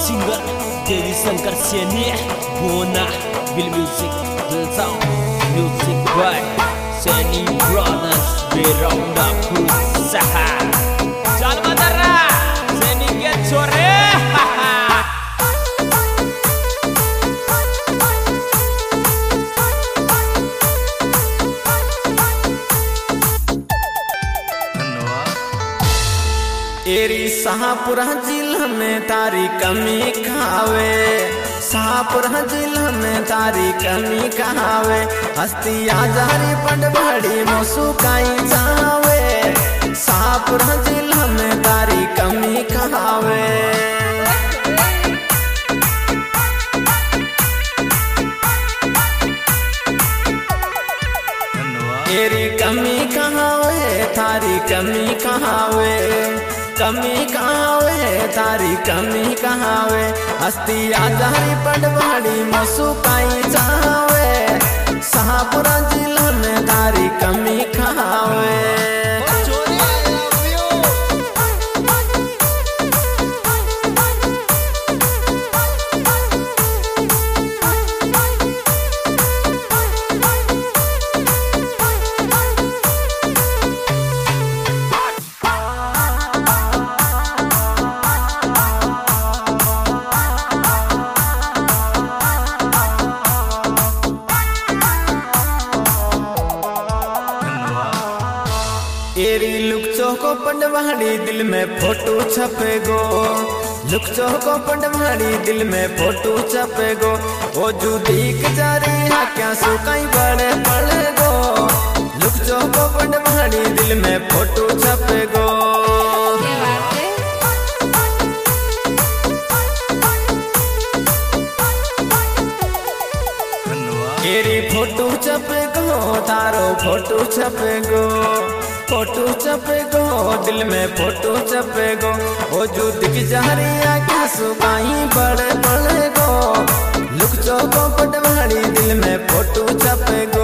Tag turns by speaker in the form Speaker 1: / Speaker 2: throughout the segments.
Speaker 1: singer Dewi Sangkar Seni Bona Bil Music The Sound Music by Seni Brothers Beronda Pusaha Chal Madara Seni Get Sore
Speaker 2: एरी शाहपुरा जिला में तारी कमी खावे, शाहपुरा जिला में तारी कमी कहावे, हस्तिया जारी पटवाड़ी मोसुकाई जावे, शाहपुरा जिला में तारी कमी कहावे। एरी कमी कहावे थारी कमी कहावे, कमी कहावे तारी कमी कहावे, हस्तिया जारी पटवाड़ी मोसुकाई जावे, शाहपुरा जिला में तारी कमी कहावे। एरी लुकचो को पटवाड़ी दिल में फोटो छपे गो, लुकचो को पटवाड़ी दिल में फोटो छपे गो, ओ जो दीक जारी है क्या सुकाई बड़े पड़े गो, लुकचो को पटवाड़ी दिल में फोटो छपे गो। एरी फोटो छपे गो तारो फोटो छपे गो, फोटो छपे गो दिल में फोटो छपे गो, ओ जो दिख जहरिया क्या सुकाई बड़े बड़े गो, लुक चौको पटवाड़ी दिल में फोटो छपे गो।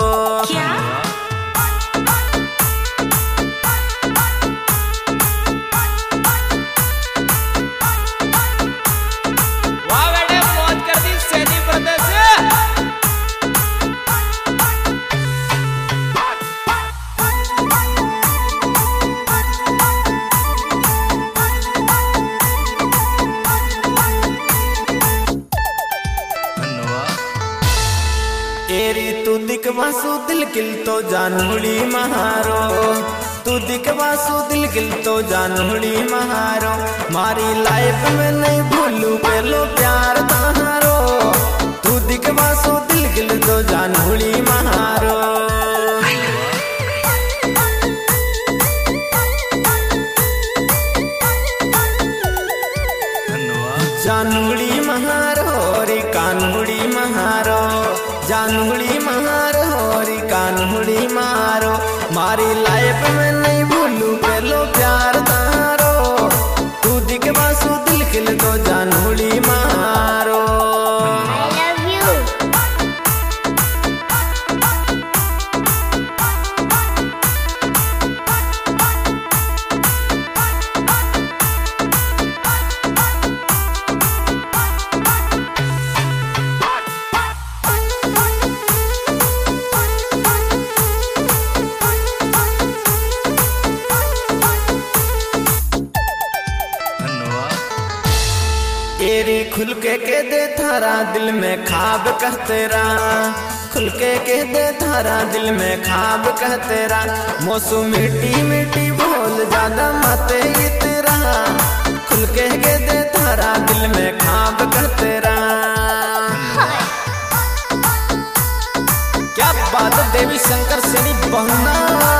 Speaker 2: एरी तू दिखवासु दिल किल तो जानूड़ी महारो, तू दिखवासु दिल किल तो जानूड़ी महारो, मारी लाइफ में नहीं भूलू पहलो प्यार तारो, तू दिखवासु दिल किल तो जानूड़ी महारो। जानूड़ी महारो रे कानूड़ी महारो, जानूड़ी महारो रे कानूड़ी मारो, मारी लाइफ में नहीं भूलू पहलो प्यार तारो, तू दिखवासु दिल खिल तो जानूड़ी मारो। एरी खुल के दे थारा दिल में खाब कहते रहा, खुल के दे थारा दिल में खाब कहते रहा, मौसम मीठी मीठी बोल ज्यादा मते इतरा, खुल के दे थारा दिल में खाब कहते रहा। क्या बात देवी शंकर सेनी बहुना,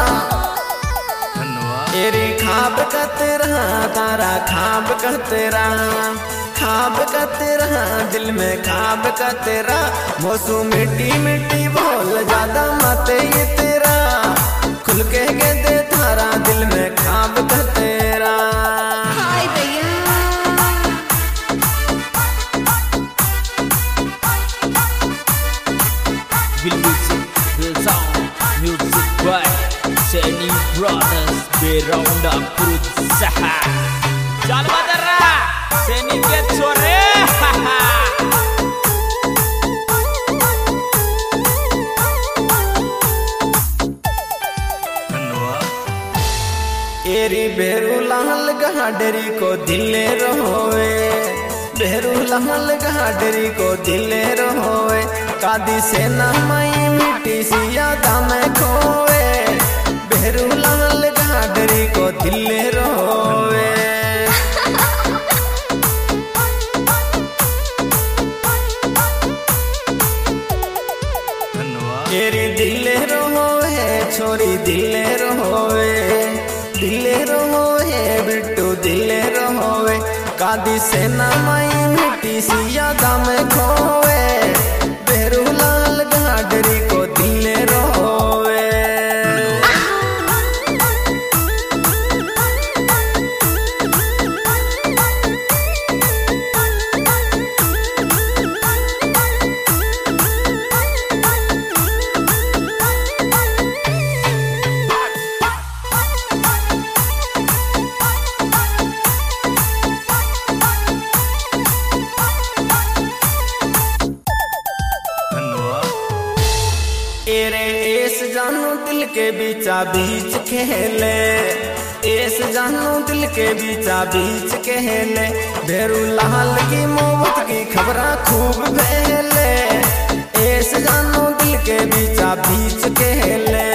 Speaker 2: एरी खाब कहते रहा तारा खाब कहते रहा, खाब का तेरा दिल में खाब का तेरा, मौसम मीठी मीठी बोल ज्यादा मते ये तेरा, खुल के दे थारा दिल में खाब का तेरा। हाय भैया
Speaker 1: Bil Music The Sound Music by Seni Brothers Beronda Pusaha Chal Madara Seni Get Sore
Speaker 2: गाडरी को दिले रोवे, बेरू लाल गाडरी को दिले रोवे, कादी से ना मई मिट्टी सी यादा में खोवे, बेरू लाल गाडरी को दिले रोवे। तेरी दिले रोवे छोरी दिले रोवे, दिले रोवे बिट्टू दिले रोवे, कादी से ना मई मिट्टी सी यादा में खोवे, बेरू लाल गाडरी को दिले रोवे। एस जानू दिल के बीचा बीच खेले, एस जानू दिल के बीचा बीच खेले, बेरू लाल की मोहब्बत की खबरा खूब फैले, एस जानू दिल के बीचा बीच खेले।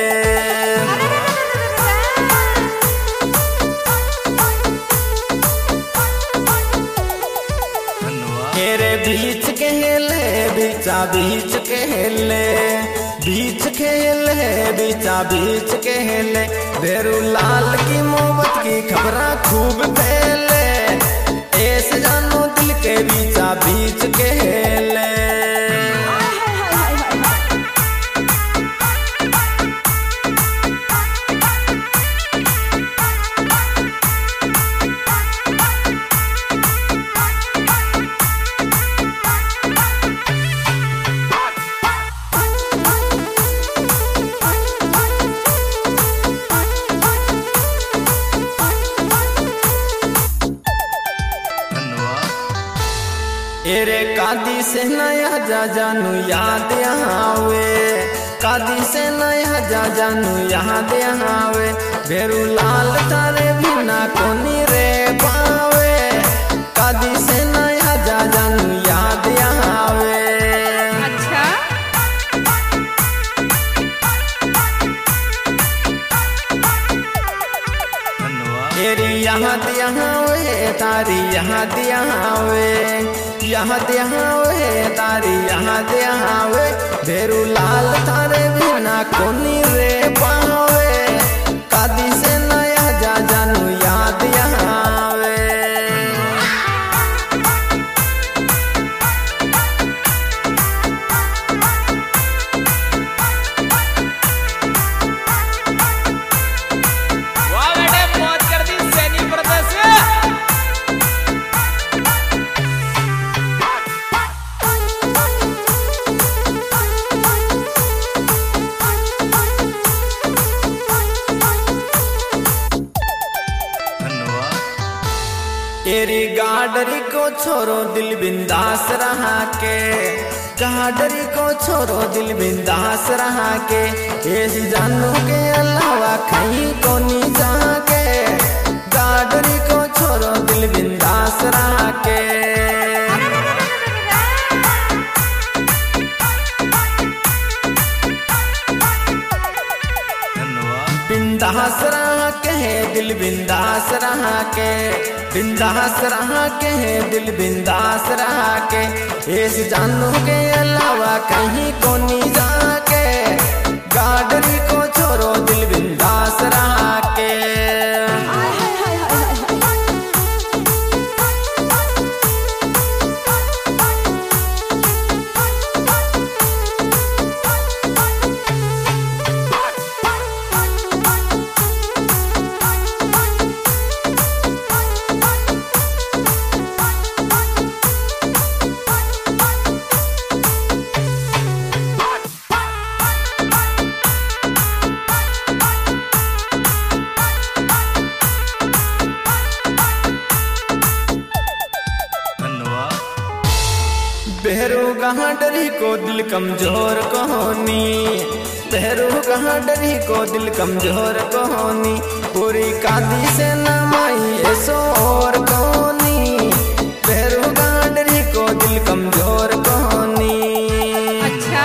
Speaker 2: तेरे बीच खेले बीचा बीच खेले, बीच खेले बीचा बीच खेले, बेरू लाल की मोहब्बत की खबरा खूब फैले, एस जानू दिल के बीचा बीच खेले। एरे कादी से नया जा जानू याद आवे, कादी से नया जा जानू याद आवे, बेरू लाल तारे बिना कोनी रे पावे, कादी से नया जा जानू याद आवे।
Speaker 3: अच्छा
Speaker 2: तेरी याद आवे तारी याद आवे, याद आवे तारी याद आवे, बेरू लाल तारे बिना कोनी रे पावे, कादी से नया जा जानू याद आवे।
Speaker 1: वाह बेटे मौज कर दी सैनी ब्रदर्स।
Speaker 2: तेरी गाडरी को छोरो दिल बिंदास रहा के, गाडरी को छोरो दिल बिंदास रहा के, ऐसी जानू के अलावा कहीं को नहीं जाके, गाडरी को छोरो दिल बिंदास रहा के। बिंदास रहा के दिल बिंदास रहा के, बिंदास रहा के दिल बिंदास रहा के, ऐस जानू के अलावा कहीं को नहीं जाके, गाडरी को छोरो दिल बिंदास रहा के। बेरू गाडरी को दिल कमजोर कोनी, भैरू कहाँ डरी को दिल कमजोर कहोनी, पूरी कादी से नमाई ऐसो और कहोनी, भैरू कहाँ डरी को दिल कमजोर कहोनी।
Speaker 3: अच्छा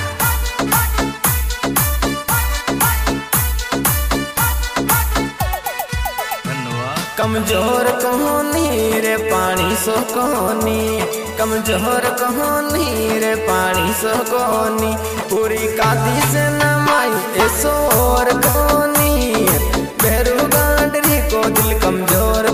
Speaker 2: कमजोर कहोनी रे पानी सो कहोनी, कमजोर कहोनी रे पानी सो कहोनी, पूरी कादी से नमाई ऐसो और कहोनी, भैरू गांडरी को दिल कमजोर